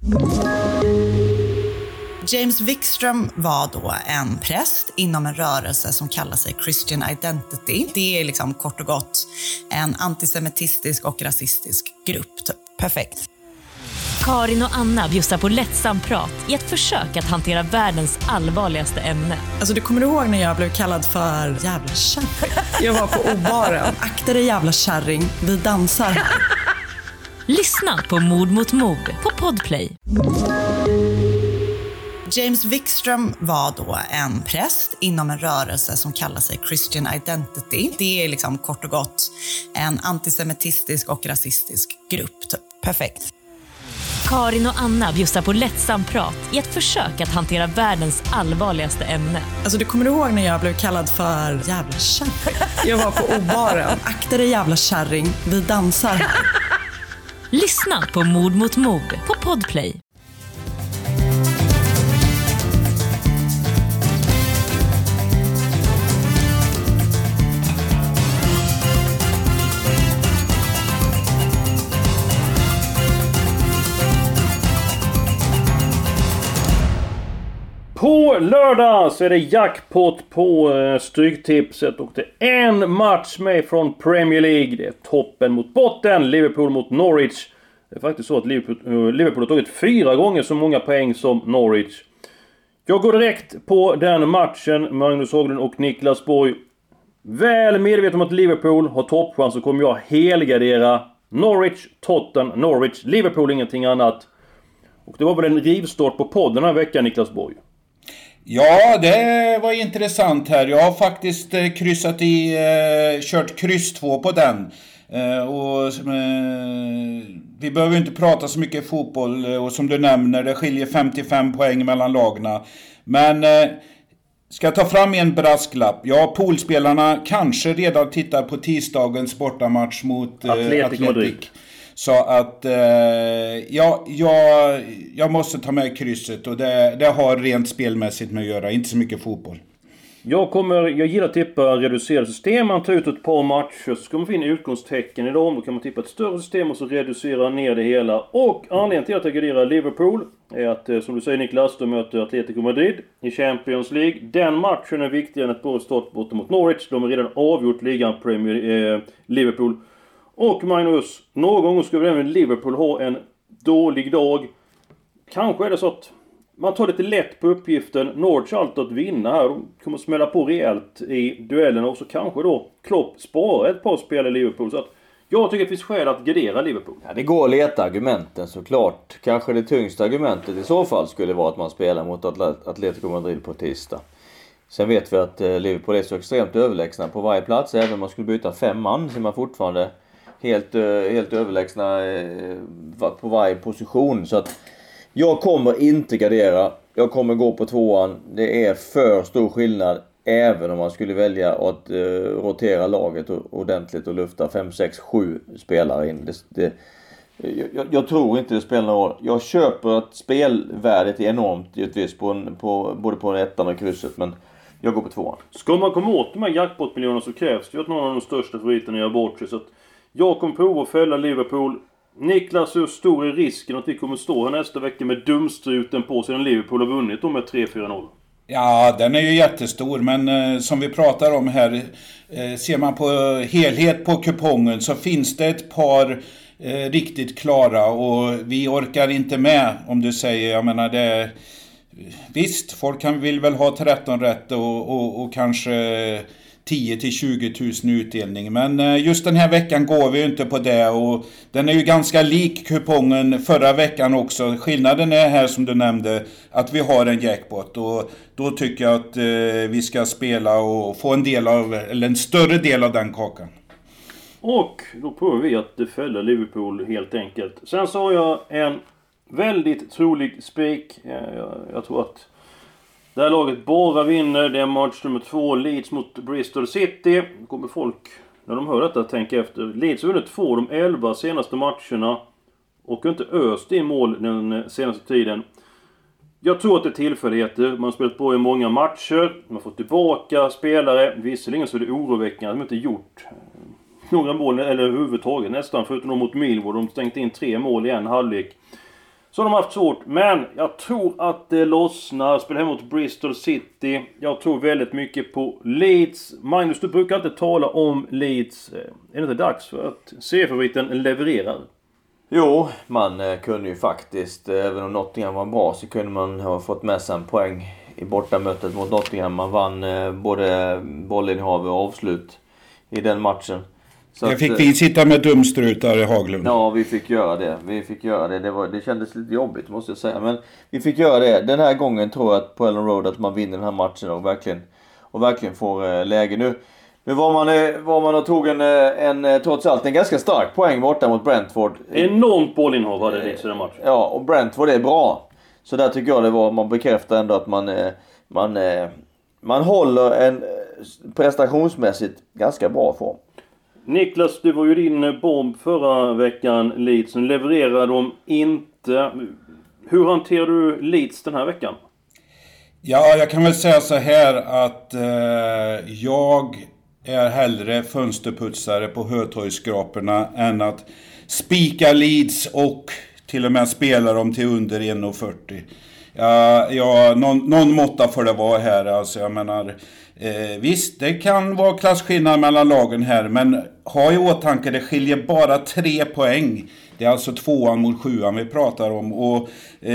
James Wikström var då en präst inom en rörelse som kallar sig Christian Identity. Det är liksom kort och gott en antisemitistisk och rasistisk grupp. Perfekt. Karin och Anna bjussar på lättsam prat i ett försök att hantera världens allvarligaste ämne. Alltså du kommer ihåg när jag blev kallad för jävla kärring? Jag var på obaren. Akta dig jävla kärring, vi dansar här. Lyssna på Mord mot mord på Podplay. James Wikström var då en präst inom en rörelse som kallar sig Christian Identity. Det är liksom kort och gott en antisemitistisk och rasistisk grupp. Perfekt. Karin och Anna bjussar på lättsam prat i ett försök att hantera världens allvarligaste ämne. Alltså du kommer ihåg när jag blev kallad för jävla kärring? Jag var på obaren. Akta dig jävla kärring, vi dansar här. Lyssna på Mord mot mord på Podplay. På lördag så är det jackpot på Stryktipset och det är en match med från Premier League. Det är toppen mot botten, Liverpool mot Norwich. Det är faktiskt så att Liverpool har tagit 4 gånger så många poäng som Norwich. Jag går direkt på den matchen, Magnus Haglund och Niklas Borg. Väl medveten om att Liverpool har toppchans så kommer jag helgardera Norwich, Tottenham, Norwich, Liverpool, ingenting annat. Och det var väl en rivstart på podden den här veckan, Niklas Borg. Ja, det var intressant här. Jag har faktiskt kört kryss 2 på den. Vi behöver inte prata så mycket fotboll. Och som du nämner, det skiljer 55 poäng mellan lagna. Men ska jag ta fram en brasklapp? Ja, poolspelarna kanske redan tittar på tisdagens bortamatch mot Atletic. Så att jag måste ta med krysset och det har rent spelmässigt med att göra, inte så mycket fotboll. Jag gillar att tippa reducerade system. Man tar ut ett par matcher så ska man finna utgångstecken i dem. Då kan man tippa ett större system och så reducera ner det hela. Och anledningen till att jag garderar Liverpool är att, som du säger Niklas, de möter Atletico Madrid i Champions League. Den matchen är viktigare än ett bra start borta mot Norwich. De har redan avgjort ligan Liverpool. Och Magnus, någon gång ska vi även Liverpool ha en dålig dag. Kanske är det så att man tar lite lätt på uppgiften. Norwich allt att vinna här. De kommer smälla på rejält i duellerna. Och så kanske då Klopp sparar ett par spel i Liverpool. Så att jag tycker det finns skäl att gardera Liverpool. Ja, det går att leta argumenten såklart. Kanske det tyngsta argumentet i så fall skulle vara att man spelar mot Atletico Madrid på tisdag. Sen vet vi att Liverpool är så extremt överlägsna på varje plats. Även om man skulle byta 5 man så är man fortfarande helt överlägsna på varje position. Så att jag kommer inte gardera. Jag kommer gå på 2:an. Det är för stor skillnad. Även om man skulle välja att rotera laget ordentligt och lufta 5, 6, 7 spelare in. Jag tror inte det spelar någon roll. Jag köper att spelvärdet är enormt givetvis både på ettan och krysset. Men jag går på 2:an. Ska man komma åt de här jackpot-miljonerna så krävs det ju att någon av de största favoriterna gör bort sig. Så att jag kommer prova att fälla Liverpool. Niklas, hur stor är risken att vi kommer stå här nästa vecka med dumstruten på sedan Liverpool har vunnit med 3-4-0? Ja, den är ju jättestor, men som vi pratar om här, ser man på helhet på kupongen så finns det ett par riktigt klara och vi orkar inte med, om du säger, jag menar det. Visst, folk vill väl ha 13 rätt och kanske 10 till 20 000 utdelning. Men just den här veckan går vi ju inte på det och den är ju ganska lik kupongen förra veckan också. Skillnaden är här som du nämnde att vi har en jackpot och då tycker jag att vi ska spela och få en större del av den kakan. Och då provar vi att fälla Liverpool helt enkelt. Sen så har jag en väldigt trolig spik. Jag tror att det här laget bara vinner. Det är match nummer 2. Leeds mot Bristol City. Då kommer folk, när de hör detta, tänka efter. Leeds har vunnit 2 de 11 senaste matcherna. Och inte öst i mål den senaste tiden. Jag tror att det är tillfälligheter. Man har spelat på i många matcher. Man får tillbaka spelare. Visserligen så är det oroväckande att de inte gjort några mål eller överhuvudtaget nästan. Förutom mot Millwall. De stängde in 3 mål i en halvlek. Så de har haft svårt, men jag tror att det lossnar. Spelar hem mot Bristol City. Jag tror väldigt mycket på Leeds. Magnus, du brukar alltid tala om Leeds. Är det inte dags för att seriefavoriten levererar? Jo, man kunde ju faktiskt, även om Nottingham var bra, så kunde man ha fått med sig en poäng i bortamötet mot Nottingham. Man vann både bollinnehav och avslut i den matchen. Så det fick vi sitta med dumstrutar i Haglund. Ja, vi fick göra det. Det kändes lite jobbigt, måste jag säga. Men vi fick göra det. Den här gången tror jag att på Ellen Road att man vinner den här matchen och verkligen får läge. Nu var man och tog en trots allt en ganska stark poäng borta mot Brentford. Enormt bollinnehav hade det i den matchen. Ja, och Brentford är bra. Så där tycker jag man bekräftar ändå att man håller en prestationsmässigt ganska bra form. Niklas, du var ju din bomb förra veckan, Leeds. Nu levererar de inte. Hur hanterar du Leeds den här veckan? Ja, jag kan väl säga så här att jag är hellre fönsterputsare på Hötorgsskraporna än att spika Leeds och till och med spela dem till under 1,40. Någon måtta får det vara här. Alltså, jag menar, visst, det kan vara klasskillnad mellan lagen här, men ha i åtanke, det skiljer bara 3 poäng. Det är alltså 2:an mot 7:an vi pratar om. Och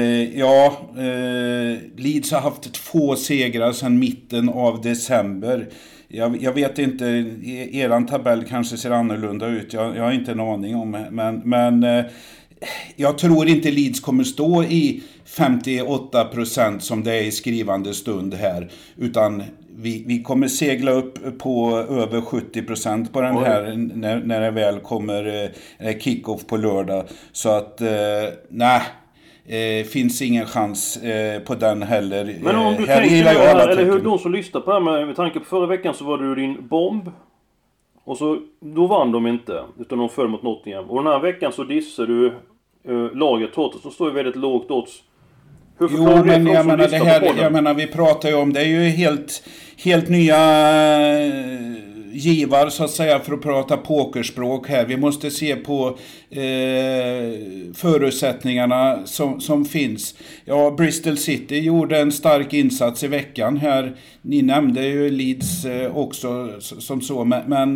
Leeds har haft 2 segrar sedan mitten av december. Jag vet inte, eran tabell kanske ser annorlunda ut. Jag har inte en aning om, men jag tror inte Leeds kommer stå i 58% som det är i skrivande stund här, utan vi kommer segla upp på över 70% på den här när det väl kommer kick-off på lördag. Så att finns ingen chans på den heller. Men om du här tänker eller hur de som lyssnar på det här med tanke på förra veckan, så var du din bomb. Och så då vann de inte, utan de föll mot Nottingham. Och den här veckan så dissar du laget Tottenham som står ju väldigt lågt odds. Hur förklarar det för de som lyssnar på podden? Jag menar, vi pratar ju om, det är ju helt nya givar så att säga, för att prata pokerspråk här. Vi måste se på förutsättningarna som finns. Ja, Bristol City gjorde en stark insats i veckan här. Ni nämnde ju Leeds också som så, men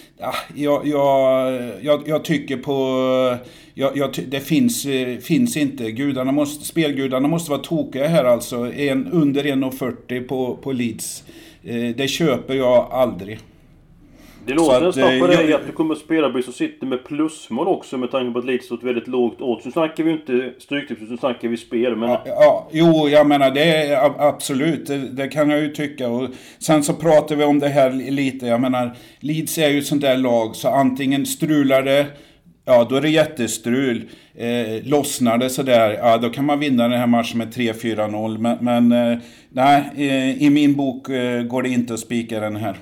jag tycker på det finns inte. Spelgudarna måste vara tokiga här alltså. Under 1,40 på Leeds. Det köper jag aldrig. Det låter nästan på dig att du kommer att spela Bristol City med plusmål också, med tanke på att Leeds står ett väldigt lågt odds. Nu snackar vi inte stryktips, nu snackar vi spel. Men... Jo, jag menar det är absolut, det kan jag ju tycka. Och sen så pratar vi om det här lite. Jag menar, Leeds är ju sånt där lag, så antingen strular det, ja då är det jättestrul. Lossnar det sådär, ja då kan man vinna den här matchen med 3-4-0. Men nej, i min bok går det inte att spika den här.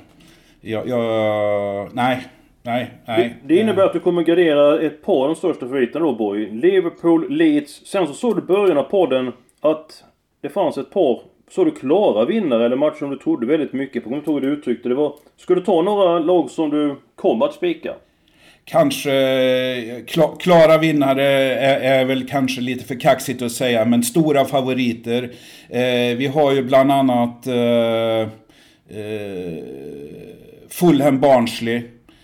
Nej. Det innebär att du kommer gardera ett par av de största favoriterna då, Boy. Liverpool, Leeds. Sen så såg du i början av podden att det fanns ett par, så du klara vinnare eller matcher som du trodde väldigt mycket på. Kommer du ihåg det du uttryckte? Det var, ska du ta några lag som du kommer att spika? Kanske klara vinnare är väl kanske lite för kaxigt att säga, men stora favoriter. Vi har ju bland annat Fulham Barnsley.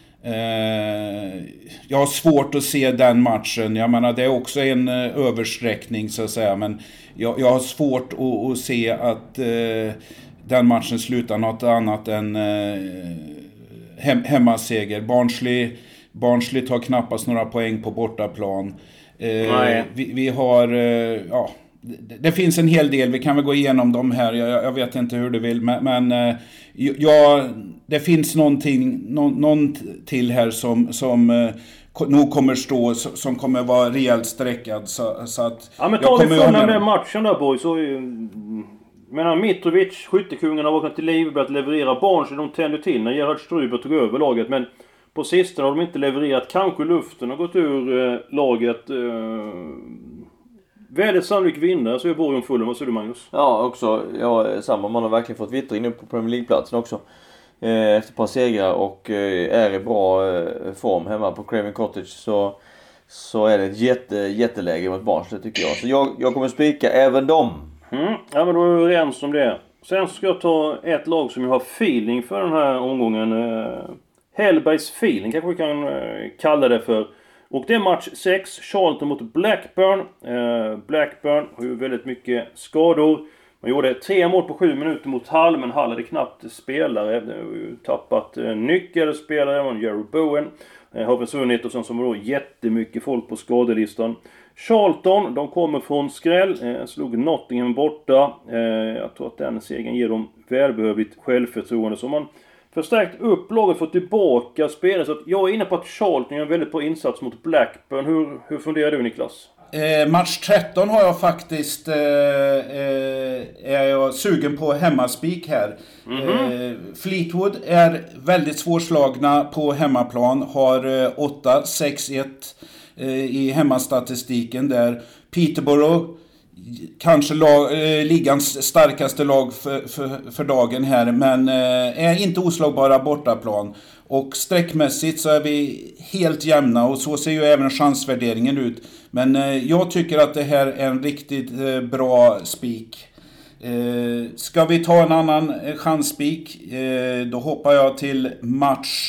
Jag har svårt att se den matchen. Jag menar, det är också en översträckning så att säga, men jag har svårt att se att den matchen slutar något annat än hemmaseger. Barnsley tar knappast några poäng på bortaplan. Vi har det finns en hel del, vi kan väl gå igenom dem här. Jag vet inte hur du vill, men det finns någon till här som nog kommer stå, som kommer vara rejält sträckad, så att ja, men ta vi från den matchen där, boy, så menar Mitrovic, skyttekungen, har vaknat till liv, börjat leverera. Barnsley, de tände till när Gerhard Struber tog över laget, men på sistone har de inte levererat. Kanske luften har gått ur laget. Väldigt sannolikt vinnare, så är Borg om Fulham. Vad säger du, Magnus? Ja, också. Ja, samma. Man har verkligen fått vittring upp på Premier League-platsen också. Efter ett par segrar och är i bra form hemma på Craven Cottage. Så så är det ett jätteläge mot Barnsley tycker jag. Så jag kommer spika även dem. Ja, men då är vi överens om det. Sen ska jag ta ett lag som jag har feeling för den här omgången. Hellbergs feeling kanske vi kan kalla det för. Och det är match 6, Charlton mot Blackburn. Blackburn har ju väldigt mycket skador. Man gjorde 3 mål på 7 minuter mot Hull, men Hull hade knappt spelare. De har ju tappat nyckelspelare, man Jerry Bowen har försvunnit och sen så var då jättemycket folk på skadelistan. Charlton, de kommer från skräll, slog Nottingham borta. Jag tror att den segern ger dem välbehövligt självförtroende. Så man förstärkt upp laget, fått tillbaka spelare. Så att jag är inne på att Charlton gör en väldigt bra insats mot Blackburn. Hur funderar du, Niklas? Match 13 har jag faktiskt är jag sugen på hemmaspik här. Fleetwood är väldigt svårslagna på hemmaplan, har 8-6-1 i hemmastatistiken där. Peterborough kanske ligans starkaste lag för dagen här, men är inte oslagbara bortaplan. Och sträckmässigt så är vi helt jämna och så ser ju även chansvärderingen ut. Men jag tycker att det här är en riktigt bra spik. Ska vi ta en annan chansspik, då hoppar jag till match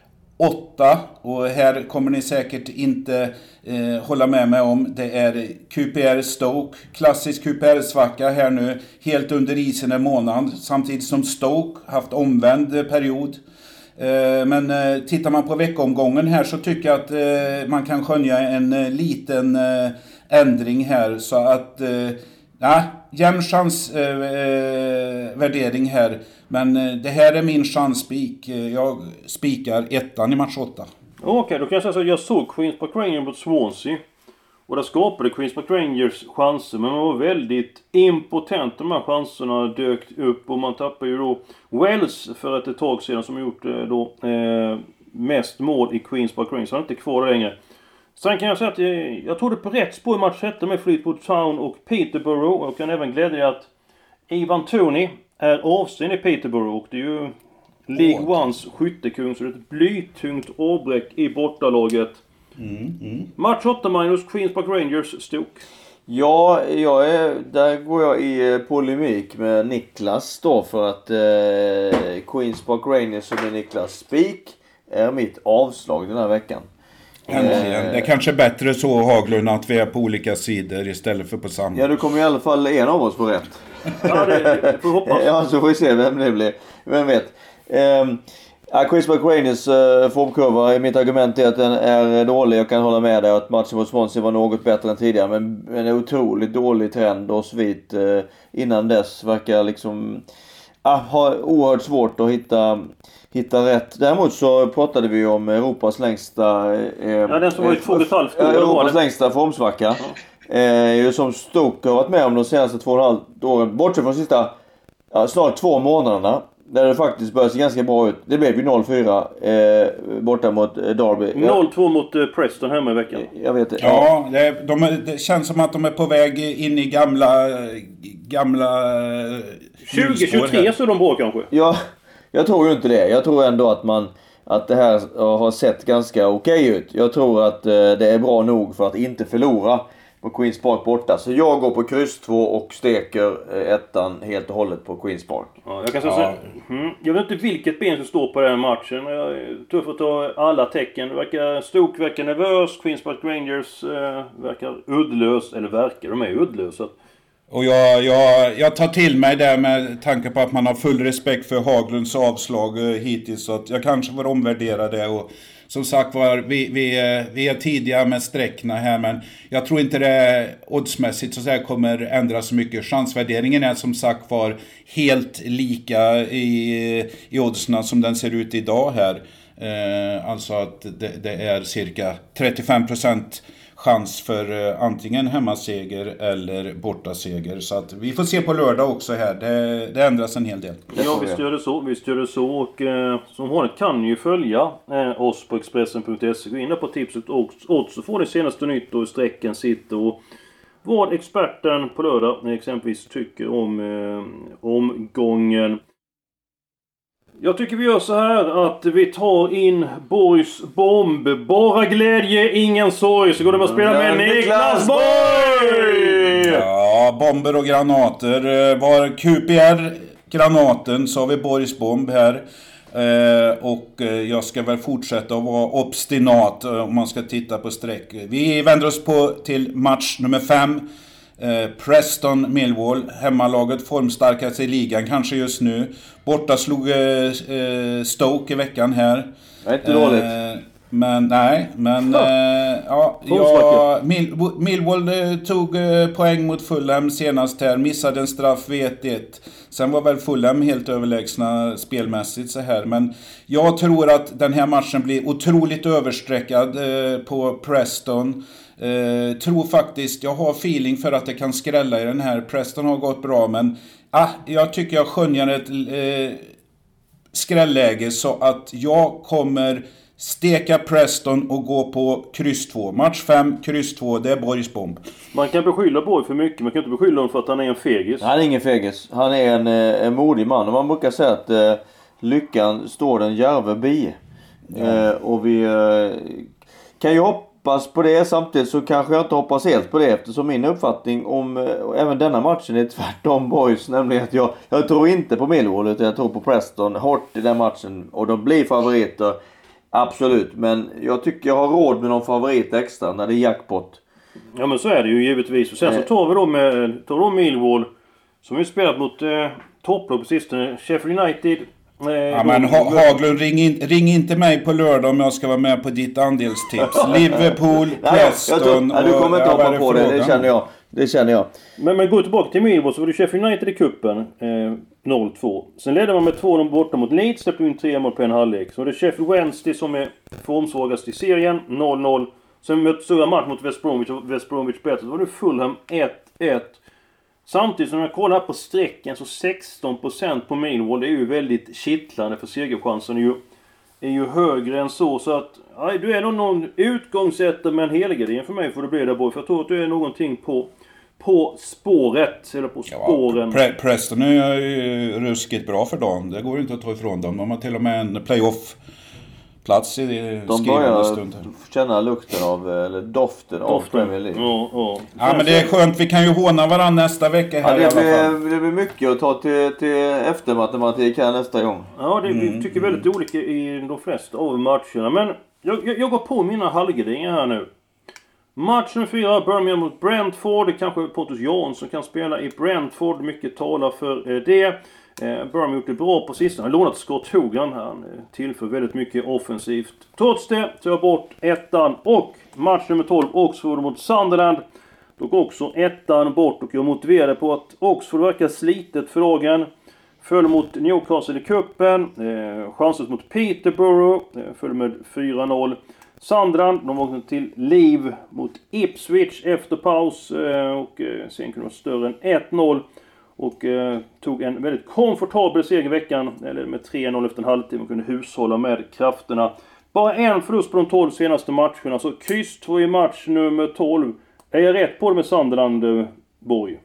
8. Och här kommer ni säkert inte hålla med mig om. Det är QPR Stoke. Klassisk QPR-svacka här nu. Helt under isen en månad. Samtidigt som Stoke haft omvänd period. Men tittar man på veckomgången här så tycker jag att man kan skönja en liten ändring här. Så att, jämn chansvärdering här. Men det här är min chansspik. Jag spikar 1 i match 8. Okej, då kan jag säga så. Jag såg Queens Park Rangers mot Swansea. Och där skapade Queens Park Rangers chanser. Men man var väldigt impotent. De här chanserna dök upp. Och man tappade ju då Wells för ett tag sedan som gjort då mest mål i Queens Park Rangers. Han är inte kvar där längre. Sen kan jag säga att jag tog det på rätt spår i match 13 med Fleetwood Town och Peterborough. Och kan även glädja att Ivan Toney är avstängd i Peterborough. Och det är ju League Ones skyttekung. Så det är ett blytungt avbräck i bortalaget. Match 8 minus Queens Park Rangers Stoke. Ja, där går jag i polemik med Niklas då, för att Queens Park Rangers som är Niklas spik är mitt avslag den här veckan. Äntligen. Det är kanske bättre så, Haglund, att vi är på olika sidor istället för på samma. Ja, du kommer i alla fall en av oss på rätt. Ja, det får hoppas. Ja, så får vi se vem det blir. Vem vet. Queens Park Rangers formkurva, mitt argument är att den är dålig. Jag kan hålla med dig att matchen mot Swansea var något bättre än tidigare, men en otroligt dålig trend och svit innan dess verkar liksom ha oerhört svårt att hitta rätt. Däremot så pratade vi om Europas längsta den som var i 2,5 år. Europas längsta formsvacka. Som Stoke har varit med om de senaste 2,5 åren, bortsett från de sista snart 2 månaderna. Där det faktiskt börjar se ganska bra ut. Det blev ju 0-4 borta mot Derby. 0-2 mot Preston hemma i veckan. Jag vet det. Ja, det känns som att de är på väg in i gamla 2023 så är de bra kanske. Ja, jag tror ju inte det. Jag tror ändå att det här har sett ganska okej ut. Jag tror att det är bra nog för att inte förlora på Queens Park borta. Så jag går på kryss 2 och steker 1 helt och hållet på Queens Park. Ja, jag kan säga jag vet inte vilket ben som står på den matchen. Jag är tuff att ta alla tecken. Stoke verkar nervös. Queens Park Rangers verkar uddlös. Eller de är uddlösa. Och jag tar till mig det med tanke på att man har full respekt för Haglunds avslag hittills. Så att jag kanske får omvärdera det. Och som sagt var, vi är tidiga med sträckna här, men jag tror inte det oddsmässigt så här kommer ändras så mycket. Chansvärderingen är som sagt var helt lika i oddsna som den ser ut idag här. Alltså att det är cirka 35% chans för antingen hemmaseger eller bortaseger. Så att vi får se på lördag också här. Det ändras en hel del. Ja, visst gör det så. Och som vanligt kan ni ju följa oss på Expressen.se. Gå in på tips och odds så får ni senaste nytt och sträcken sitter och vad experten på lördag exempelvis tycker om omgången. Jag tycker vi gör så här att vi tar in Borgs bomb. Bara glädje, ingen sorg. Så går det med att spela med Niklas Borg! Ja, bomber och granater. Var QPR granaten så har vi Borgs bomb här. Och jag ska väl fortsätta att vara obstinat om man ska titta på streck. Vi vänder oss till match nummer 5. Preston Millwall, hemmalaget formstarkast i ligan kanske just nu. Borta slog Stoke i veckan här. Det är inte dåligt. Millwall tog poäng mot Fulham senast här, missade en straff vid 1-1. Sen var väl Fulham helt överlägsna spelmässigt så här, men jag tror att den här matchen blir otroligt översträckad på Preston. Tror faktiskt, jag har feeling för att det kan skrälla i den här. Preston har gått bra, men jag tycker jag skönjer ett skrälläge, så att jag kommer steka Preston och gå på kryss 2. Match 5, kryss 2, det är Borgs bomb. Man kan beskylla Borg för mycket, man kan inte beskylla honom för att han är en fegis. Han är ingen fegis, han är en modig man. Och man brukar säga att lyckan står den djärve bi. Och vi kan ju hoppas på det, samtidigt så kanske jag inte hoppas helt på det, eftersom min uppfattning om även denna matchen är tvärtom Boys, nämligen att jag tror inte på Millwall utan jag tror på Preston hårt i den matchen, och de blir favoriter, absolut, men jag tycker jag har råd med någon favorit extra när det är jackpot. Ja, men så är det ju givetvis. Och sen så tar vi då Millwall som vi spelat mot topplag på sistone, Sheffield United. Ja, men Haglund, ring inte mig på lördag om jag ska vara med på ditt andelstips. Liverpool, Preston. Du kommer inte hoppa på det känner jag. Men gå tillbaka till Millwall, så var det Sheffield United i kuppen 0-2. Sen ledde man med 2-0 borta mot Leeds, släppte in 3 mål på en halvlek. Så var det Sheffield Wednesday som är formsvagast i serien, 0-0. Sen mötte stora match mot West Bromwich och West Bromwich bättre. Så var det Fulham 1-1. Samtidigt som jag kollar på strecken så 16% på Millwall, det är ju väldigt kittlande, för segerchansen är ju högre än så. Så att du är nog någon utgångsättare med en helgardering för mig, för det blir där Borg. För jag tror att du är någonting på spåret, eller på spåren. Ja, Preston är ju ruskigt bra för dagen. Det går inte att ta ifrån dem. De har till och med en playoff-plats i skrivande stund. De börjar känna lukten av, eller doften av Premier League. Ja, men det är skönt. Vi kan ju håna varandra nästa vecka här i alla fall. Det blir mycket att ta till eftermatematik här nästa gång. Ja, vi tycker väldigt olika i de flesta av matcherna. Men jag går på mina halvgarderingar här nu. Match nummer 4, Birmingham mot Brentford. Det kanske Pontus Jansson kan spela i Brentford. Mycket talar för det. Birmingham gjort det bra på sistone. Han har lånat Scott Hogan. Han tillför väldigt mycket offensivt. Trots det tar jag bort 1:an. Och match nummer 12, Oxford mot Sunderland. Då går också 1:an bort. Och jag motiverade på att Oxford verkar slitet för dagen. Föll mot Newcastle i kuppen. Chanses mot Peterborough. Föll med 4-0. Sunderland, de åkte till Leave mot Ipswich efter paus. Och sen kunde de vara större än 1-0. Och tog en väldigt komfortabel seger i veckan. Eller med 3-0 efter en halvtimme. Man kunde hushålla med krafterna. Bara en förlust på de 12 senaste matcherna. Så kryss 2 i match nummer 12. Är jag rätt på det med Sunderland, Borg?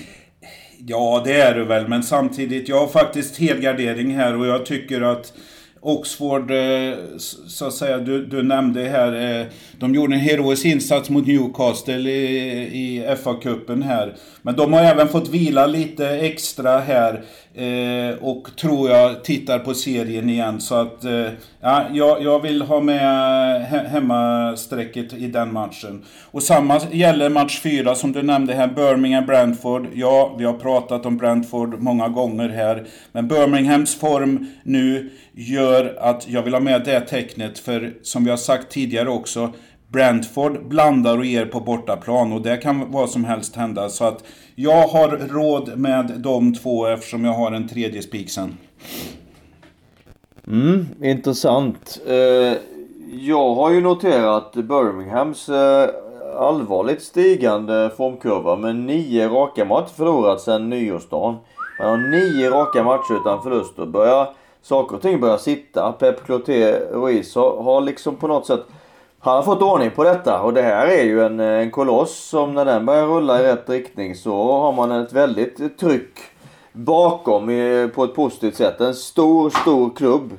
Ja, det är du väl. Men samtidigt, jag har faktiskt helgardering här. Och jag tycker att Oxford, så att säga, du nämnde här, de gjorde en heroisk insats mot Newcastle i FA-cupen här. Men de har även fått vila lite extra här och tror jag tittar på serien igen. Så att jag vill ha med hemmasträcket i den matchen. Och samma gäller match 4 som du nämnde här, Birmingham-Brentford. Ja, vi har pratat om Brentford många gånger här. Men Birminghams form nu gör att jag vill ha med det tecknet, för som vi har sagt tidigare också, Brentford blandar och ger på bortaplan och det kan vad som helst hända, så att jag har råd med de två eftersom jag har en tredje spiksen. Intressant. Jag har ju noterat Birminghams allvarligt stigande formkurva med 9 raka matcher förlorat sedan nyårsdagen. Man har 9 raka matcher utan förluster. Saker och ting börjar sitta. Pep Clotet-Ruiz har liksom på något sätt, han har fått ordning på detta. Och det här är ju en koloss som när den börjar rulla i rätt riktning så har man ett väldigt tryck bakom på ett positivt sätt. En stor klubb.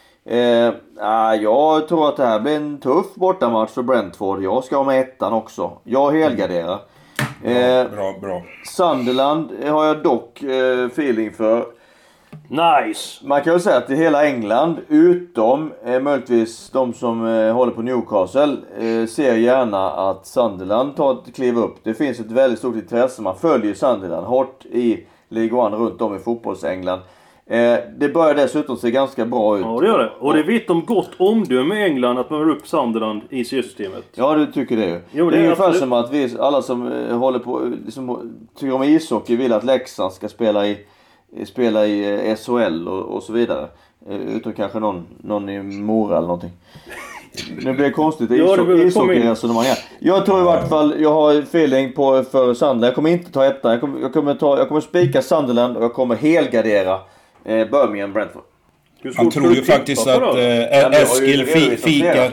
Jag tror att det här blir en tuff bortamatch för Brentford. Jag ska ha med ettan också. Jag helgarderar. Bra. Sunderland har jag dock feeling för. Nice! Man kan ju säga att i hela England, utom möjligtvis de som håller på Newcastle, ser gärna att Sunderland tar ett kliv upp. Det finns ett väldigt stort intresse. Man följer Sunderland hårt i Ligue 1 runt om i fotbolls-England. Det börjar dessutom se ganska bra ut. Ja, det gör det. Och det vitt om gott omdöme i England att man har upp Sunderland i C-systemet. Ja, du tycker det ju. Jo, det är ungefär absolut. som att vi, alla som håller på, som tycker om ishockey, vill att Leksand ska spela i SHL och så vidare. Utom kanske någon i Mora eller någonting. Nu blir det konstigt. Ishockey-resonemang här. Jag tror i vart fall, jag har feeling för Sunderland. Jag kommer inte ta ettan. Jag kommer spika Sunderland och jag kommer helgardera Birmingham Brentford. Han tror ju faktiskt att Eskil fikar.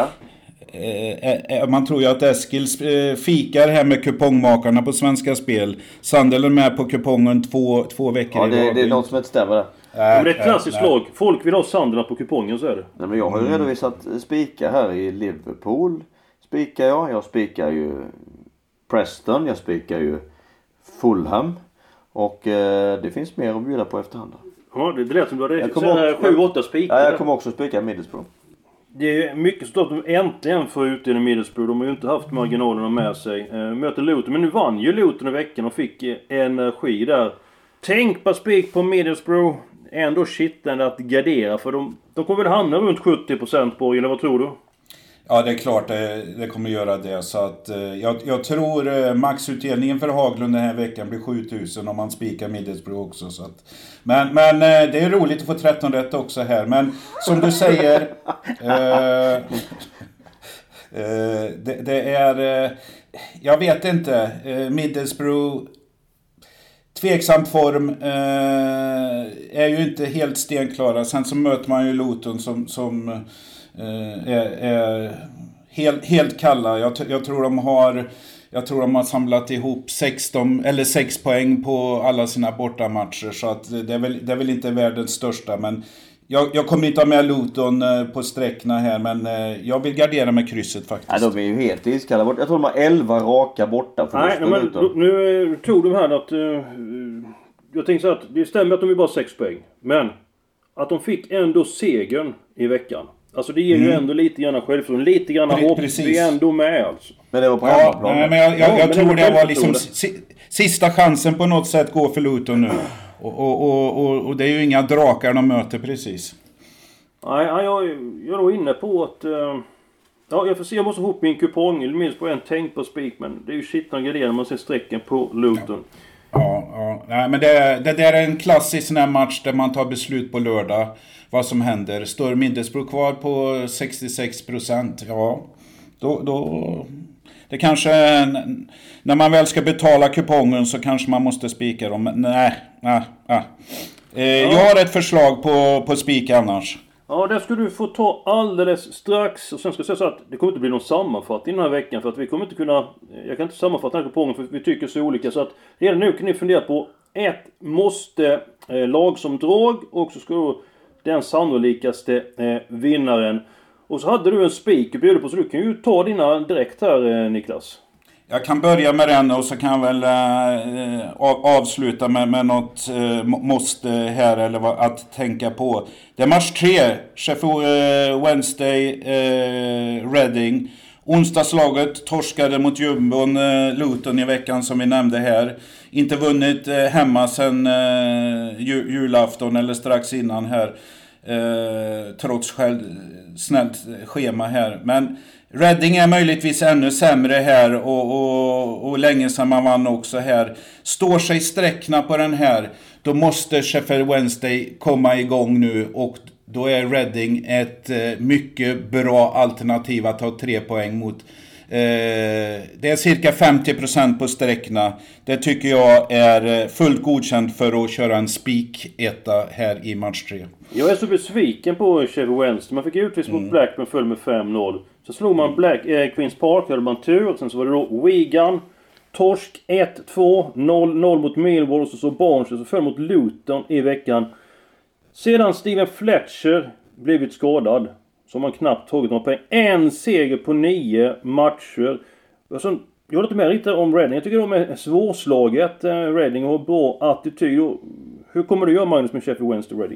Man tror ju att Eskil fikar här med kupongmakarna på Svenska Spel. Sunderland med på kupongen två veckor i rad. Det är något som inte stämmer där. Men det är ett klassiskt lag. Folk vill ha Sunderland på kupongen, så är det. Nej, men jag har ju redovisat spika här i Liverpool. Jag spikar ju Preston, jag spikar ju Fulham. Och det finns mer att bjuda på efterhand. Ja, det lät som du hade 7-8 spikar. Ja, jag kommer också spika Middlesbrough. Det är mycket stort att de äntligen får ut i Middlesbrough. De har ju inte haft marginalerna med sig. Möter Luton, men nu vann ju Luton i veckan och fick energi där. Tänk på spik på Middlesbrough. Ändå shittande att gardera, för de kommer väl hamna runt 70% på, eller vad tror du? Ja, det är klart det kommer göra det. Så att jag tror maxutdelningen för Haglund den här veckan blir 7000 om man spikar Middlesbrough också. Så att, men det är roligt att få 13 rätt också här. Men som du säger, det är, jag vet inte, Middlesbrough, tveksam form, är ju inte helt stenklara. Sen så möter man ju Luton som är helt kalla. Jag tror de har samlat ihop 6 poäng på alla sina bortamatcher, så att det är väl inte världens största, men jag kommer inte ha med Luton på sträckna här, men jag vill gardera med krysset faktiskt. Ja, de är ju helt iskalla bort. Jag tror de har 11 raka borta. Nej, men nu tog de här att jag tänkte så att det stämmer att de är bara 6 poäng, men att de fick ändå segern i veckan. Alltså det ger ju ändå lite grann självförtroende, lite grann hopp. Vi är ändå med alltså. Men det var på hemmaplan. Nej, men jag tror det var liksom sista chansen på något sätt gå för Luton nu. Och det är ju inga drakar de möter precis. Nej, jag är då inne på att jag får se, jag måste ihop min kupong. Eller minst på en tänk på spik, men det är ju shit när graderar man ser strecken på Luton. Ja. Nej, men det där är en klassisk sån här match där man tar beslut på lördag. Vad som händer. Står Middlesbrough kvar på 66%? Ja, då det kanske, när man väl ska betala kupongen så kanske man måste spika dem. Men nej. Jag har ett förslag på spik annars. Ja, det ska du få ta alldeles strax. Och sen ska jag säga så att det kommer inte bli någon sammanfattning den här veckan. För att vi kommer inte kunna, jag kan inte sammanfatta den här kupongen för vi tycker så olika. Så att redan nu kan ni fundera på måste lag som drag, och så ska då den sannolikaste vinnaren. Och så hade du en spik att bjuda på, så du kan ju ta dina direkt här, Niklas. Jag kan börja med den och så kan jag väl avsluta med något måste här eller att tänka på. Det är match 3, Sheffield Wednesday, Reading. Onsdagslaget torskade mot Jumbon Luton i veckan som vi nämnde här. Inte vunnit hemma sedan julafton eller strax innan här. Trots snällt schema här. Men Reading är möjligtvis ännu sämre här och länge sedan man vann också här. Står sig sträckna på den här, då måste Sheffield Wednesday komma igång nu, och då är Reading ett mycket bra alternativ att ta 3 poäng mot. Det är cirka 50% på sträckna. Det tycker jag är fullt godkänt för att köra en spik-etta här i match 3. Jag är så besviken på Sheffield Wednesday. Man fick utvis mot Blackburn, föll med 5-0. Så slog man Queens Park, hade man tur. Sen så var det då Wigan. torsk 1-2, 0-0 mot Millwall och så Barnsley, så föll mot Luton i veckan. Sedan Steven Fletcher blivit skadad, så har man knappt tagit några poäng. En seger på 9 matcher. Alltså, jag håller inte med riktigt om Reading. Jag tycker de är svårslaget. Reading har bra attityd. Hur kommer du göra, Magnus, med Sheffield Wednesday Reading?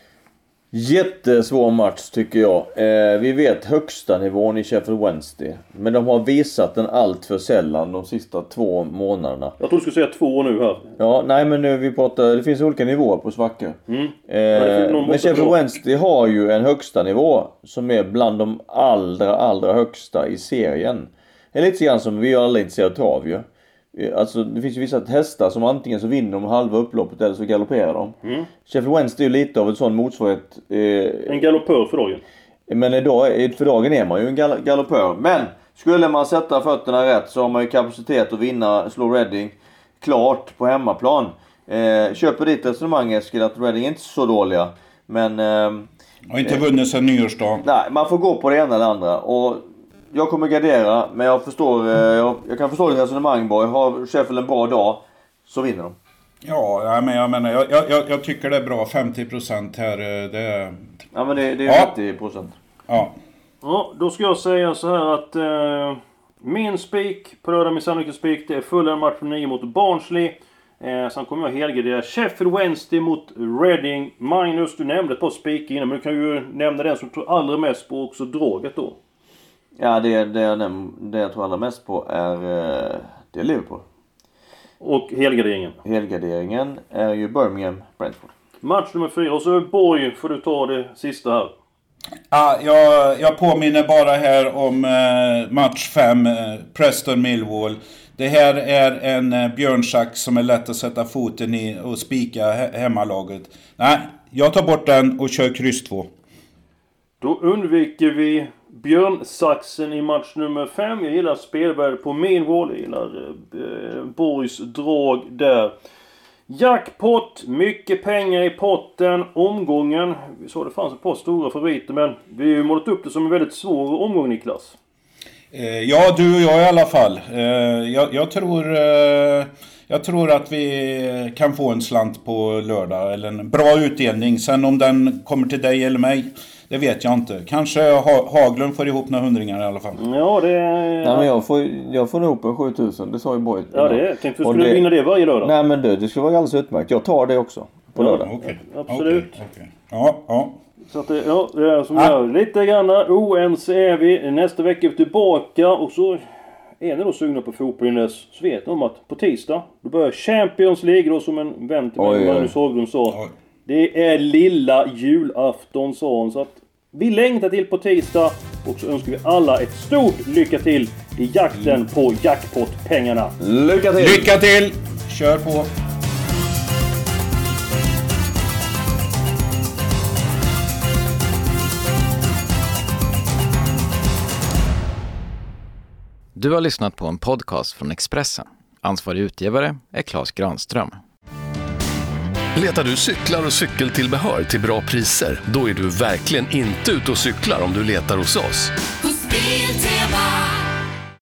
Jättesvår match tycker jag. Vi vet högsta nivån i Sheffield Wednesday. Men de har visat den allt för sällan de sista 2 månaderna. Jag tror du skulle säga 2 nu här. Ja, nej men nu vi pratar, det finns olika nivåer på svackor. Men Sheffield Wednesday har ju en högsta nivå som är bland de allra högsta i serien. Det är lite grann som vi alla är intresserade av ju. Alltså det finns ju vissa hästar som antingen så vinner de halva upploppet eller så galopperar de. Sheffield Wednesday är ju lite av en sån motsvarighet. En galoppör för dagen. Men idag, för dagen är man ju en galoppör. Men skulle man sätta fötterna rätt så har man ju kapacitet att vinna, slå Reading klart på hemmaplan. Köper ditt resonemang, Eskil, att Reading är inte så dåliga. Men... har inte vunnit sedan nyårsdagen. Nej, man får gå på det ena eller andra. Och jag kommer gardera, men jag förstår, jag kan förstå ditt resonemang, Borg. Har Sheffield en bra dag så vinner de. Ja, men jag menar, jag tycker det är bra. 50% här, det... Ja, men det är 50%. Ja. Ja, då ska jag säga så här att min spik på lördag, min sannolika spik, det är fullare match för 9 mot Barnsley. Sen kommer jag helgardera Sheffield Wednesday mot Reading. Magnus, du nämnde ett par spik innan, men du kan ju nämna den som du tror allra mest på, också draget då. Ja, det jag tror allra mest på det är Liverpool. Och helgarderingen? Helgarderingen är ju Birmingham Brentford. Match nummer 4, och så Borg får du ta det sista här. Jag påminner bara här om match 5, Preston Millwall. Det här är en björnsax som är lätt att sätta foten i och spika hemmalaget. Nej, jag tar bort den och kör kryss 2. Då undviker vi björnsaxen i match nummer 5. Jag gillar spelvärde på Millwall. Jag gillar Borgs drag där. Jackpot, mycket pengar i potten. Omgången, vi såg det fanns ett par stora favoriter, men vi har ju målat upp det som en väldigt svår omgång, Niklas. Ja, du och jag i alla fall. Jag tror att vi kan få en slant på lördag, eller en bra utdelning. Sen om den kommer till dig eller mig, det vet jag inte. Kanske Haglund får ihop några hundringar i alla fall. Ja, det... Nej, men jag får ihop en 7000, det sa ju Borg. Ja, det tänkte du skulle vinna det varje lördag. Nej, men det skulle vara alldeles utmärkt. Jag tar det också på lördag. Okay. Absolut. Okay. Ja. Så att det är som jag lite grann oense är vi. Nästa vecka är vi tillbaka, och så är ni då sugna på fotbollen, så vet ni om att på tisdag då börjar Champions League då, som en vän till mig, Magnus Haglund sa. Det är lilla julafton, sa hon. Så att vi längtar till på tisdag, och så önskar vi alla ett stort lycka till i jakten på jackpot-pengarna. Lycka till! Lycka till! Kör på! Du har lyssnat på en podcast från Expressen. Ansvarig utgivare är Claes Granström. Letar du cyklar och cykeltillbehör till bra priser? Då är du verkligen inte ute och cyklar om du letar hos oss. Hos Biltema.